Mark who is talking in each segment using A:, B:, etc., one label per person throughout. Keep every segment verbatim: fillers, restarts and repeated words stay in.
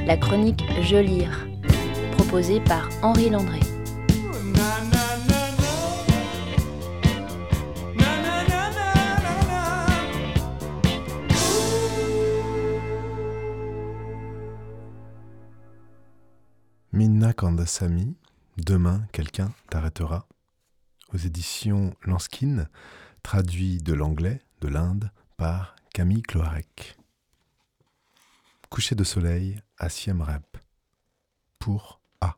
A: la chronique Je lire, proposée par Henri Landré.
B: Minna Kandasamy, Demain, quelqu'un t'arrêtera, aux éditions Lanskin, traduit de l'anglais de l'Inde par Camille Cloarec. Coucher de soleil à Siem Reap, pour A.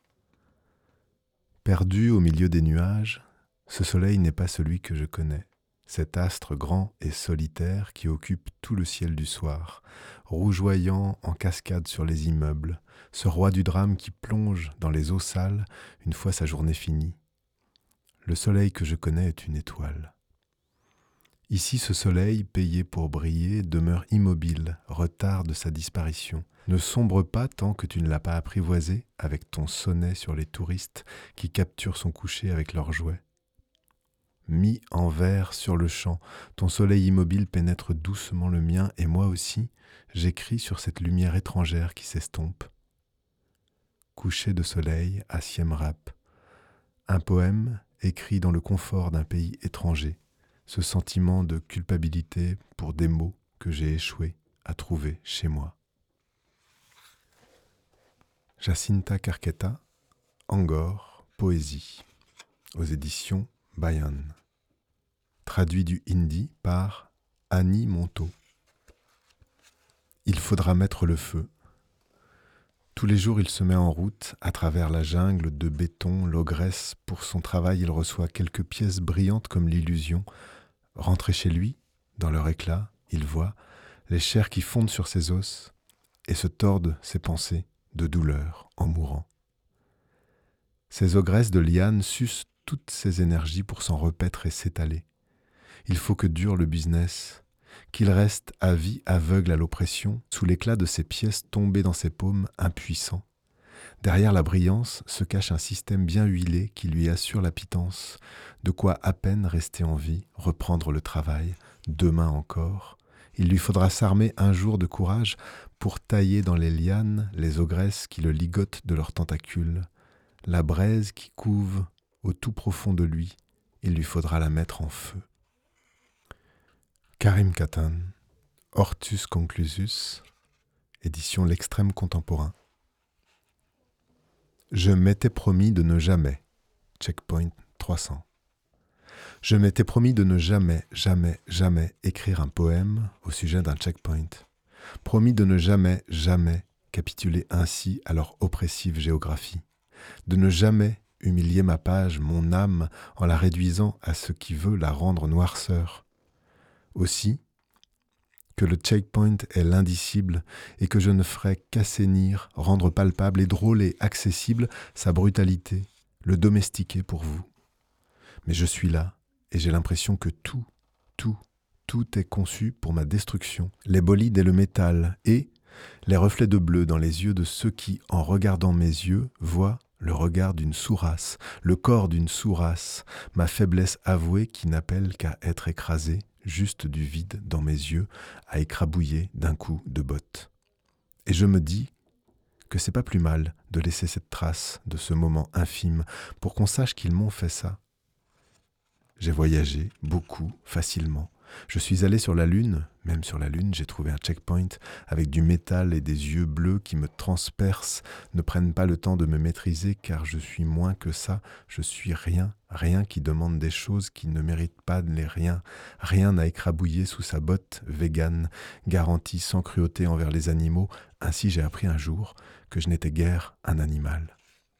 B: Perdu au milieu des nuages, ce soleil n'est pas celui que je connais, cet astre grand et solitaire qui occupe tout le ciel du soir, rougeoyant en cascade sur les immeubles, ce roi du drame qui plonge dans les eaux sales une fois sa journée finie. Le soleil que je connais est une étoile. Ici, ce soleil, payé pour briller, demeure immobile, retarde sa disparition. Ne sombre pas tant que tu ne l'as pas apprivoisé avec ton sonnet sur les touristes qui capturent son coucher avec leurs jouets. Mis en vers sur le champ, ton soleil immobile pénètre doucement le mien et moi aussi, j'écris sur cette lumière étrangère qui s'estompe. Coucher de soleil à Siem Reap. Un poème écrit dans le confort d'un pays étranger, ce sentiment de culpabilité pour des mots que j'ai échoué à trouver chez moi. Jacinta Carqueta, Angor, poésie, aux éditions Bayan. Traduit du hindi par Annie Monteau. Il faudra mettre le feu. Tous les jours, il se met en route à travers la jungle de béton, l'ogresse. Pour son travail, il reçoit quelques pièces brillantes comme l'illusion. Rentré chez lui, dans leur éclat, il voit les chairs qui fondent sur ses os et se tordent ses pensées de douleur en mourant. Ces ogresses de lianes sucent toutes ses énergies pour s'en repaître et s'étaler. Il faut que dure le business, qu'il reste à vie aveugle à l'oppression, sous l'éclat de ses pièces tombées dans ses paumes, impuissant. Derrière la brillance se cache un système bien huilé qui lui assure la pitance, de quoi à peine rester en vie, reprendre le travail, demain encore. Il lui faudra s'armer un jour de courage pour tailler dans les lianes les ogresses qui le ligotent de leurs tentacules. La braise qui couve au tout profond de lui, il lui faudra la mettre en feu. Karim Katan, Hortus Conclusus, édition L'Extrême Contemporain. Je m'étais promis de ne jamais, checkpoint trois cents. Je m'étais promis de ne jamais, jamais, jamais écrire un poème au sujet d'un checkpoint. Promis de ne jamais, jamais capituler ainsi à leur oppressive géographie. De ne jamais humilier ma page, mon âme, en la réduisant à ce qui veut la rendre noirceur. Aussi, que le checkpoint est l'indicible et que je ne ferai qu'assainir, rendre palpable et drôle et accessible sa brutalité, le domestiquer pour vous. Mais je suis là et j'ai l'impression que tout, tout, tout est conçu pour ma destruction. Les bolides et le métal et les reflets de bleu dans les yeux de ceux qui, en regardant mes yeux, voient le regard d'une sourasse, le corps d'une sourasse, ma faiblesse avouée qui n'appelle qu'à être écrasée, juste du vide dans mes yeux, à écrabouiller d'un coup de botte. Et je me dis que c'est pas plus mal de laisser cette trace de ce moment infime pour qu'on sache qu'ils m'ont fait ça. J'ai voyagé beaucoup, facilement. Je suis allé sur la Lune, même sur la Lune, j'ai trouvé un checkpoint avec du métal et des yeux bleus qui me transpercent, ne prennent pas le temps de me maîtriser car je suis moins que ça, je suis rien, rien qui demande des choses qui ne méritent pas les riens, rien à écrabouiller sous sa botte végane, garantie sans cruauté envers les animaux, ainsi j'ai appris un jour que je n'étais guère un animal.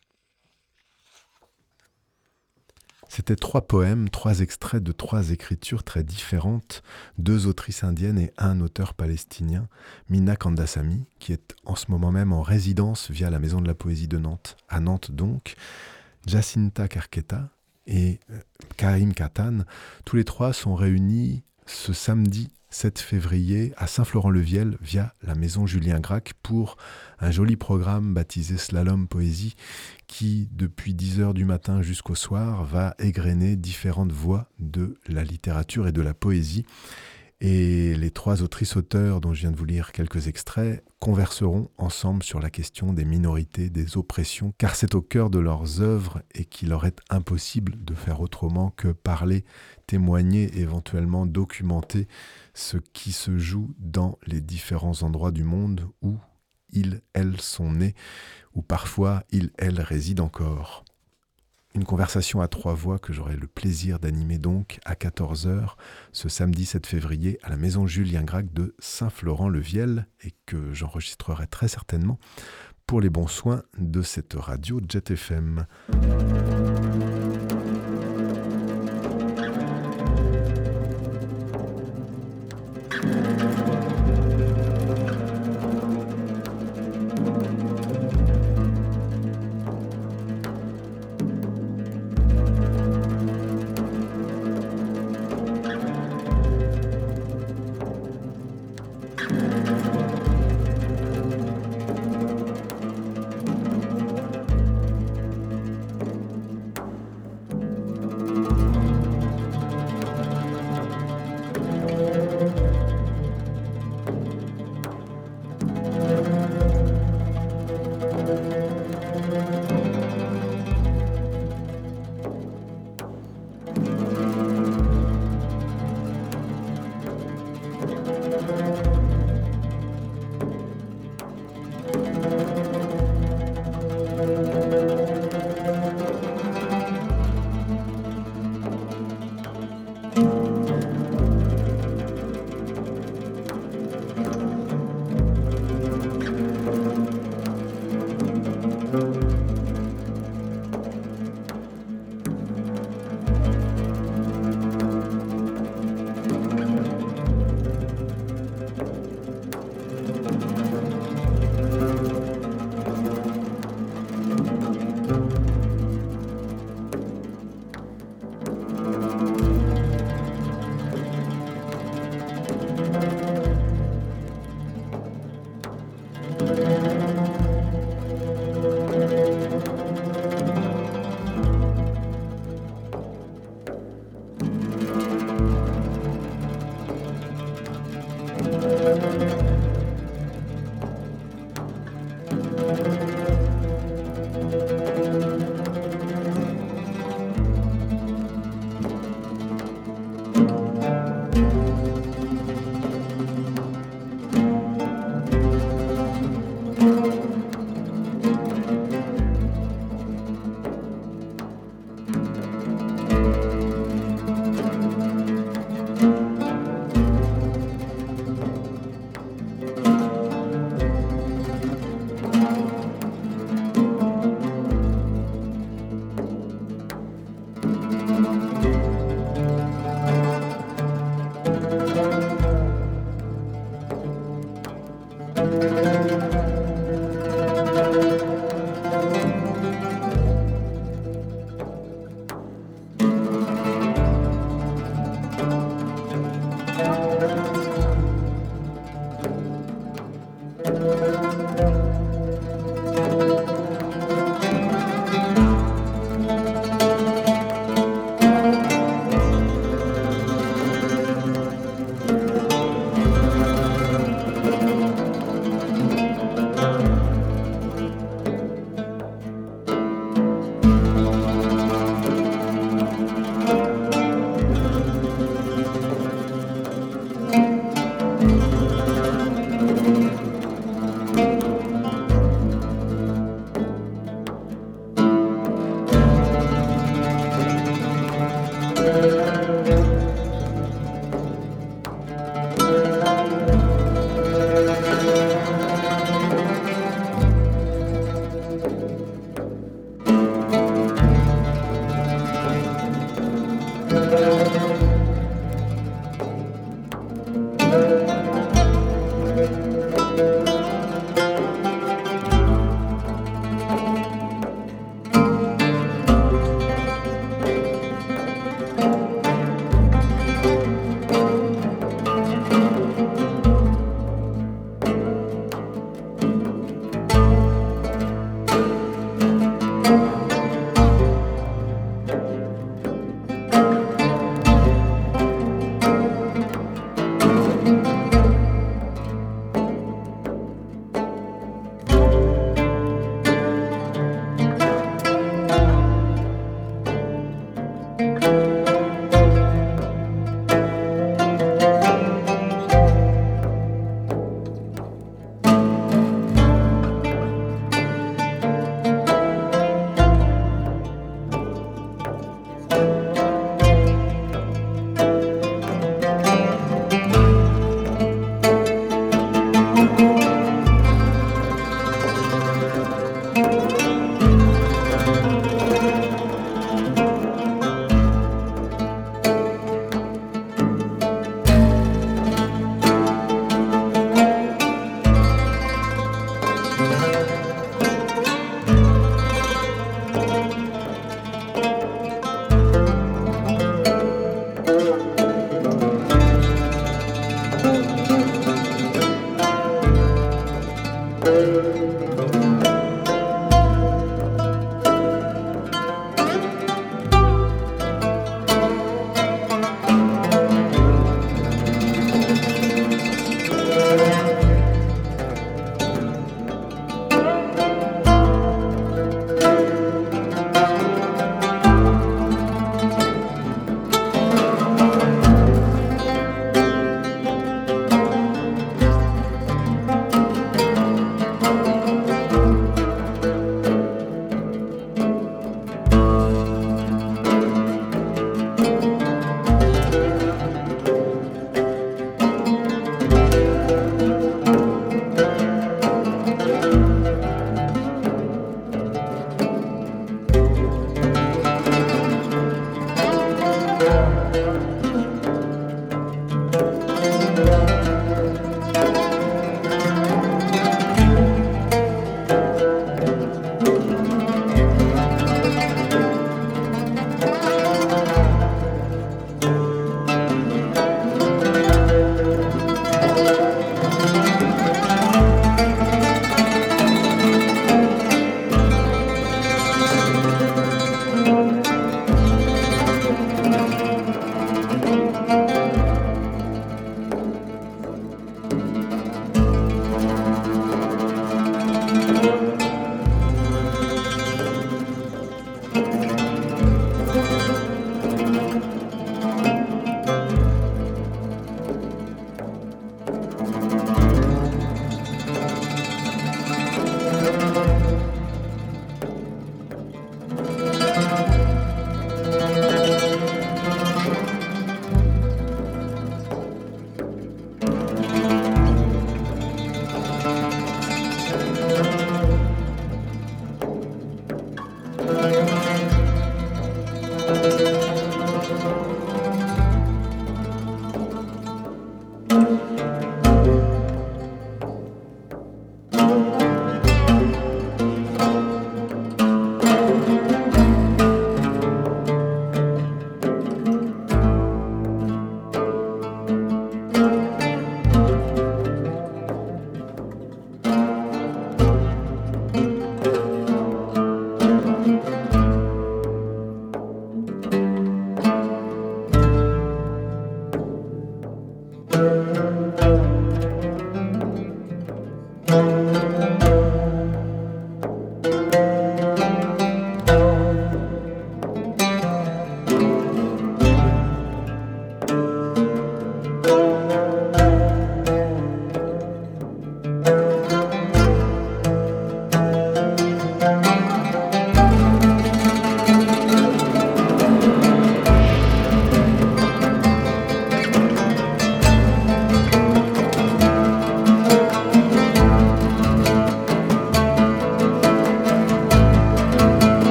B: C'était trois poèmes, trois extraits de trois écritures très différentes, deux autrices indiennes et un auteur palestinien, Minna Kandasamy, qui est en ce moment même en résidence via la Maison de la Poésie de Nantes, à Nantes donc, Jacinta Carqueta et Karim Katan, tous les trois sont réunis ce samedi sept février à Saint-Florent-le-Viel via la Maison Julien Gracq pour un joli programme baptisé Slalom Poésie qui, depuis dix heures du matin jusqu'au soir, va égrener différentes voix de la littérature et de la poésie. Et les trois autrices-auteurs dont je viens de vous lire quelques extraits converseront ensemble sur la question des minorités, des oppressions, car c'est au cœur de leurs œuvres et qu'il leur est impossible de faire autrement que parler, témoigner, éventuellement documenter ce qui se joue dans les différents endroits du monde où ils, elles sont nés, où parfois ils, elles résident encore. Une conversation à trois voix que j'aurai le plaisir d'animer donc à quatorze heures ce samedi sept février à la maison Julien Gracq de Saint-Florent-le-Viel et que j'enregistrerai très certainement pour les bons soins de cette radio Jet F M.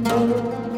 A: Thank you.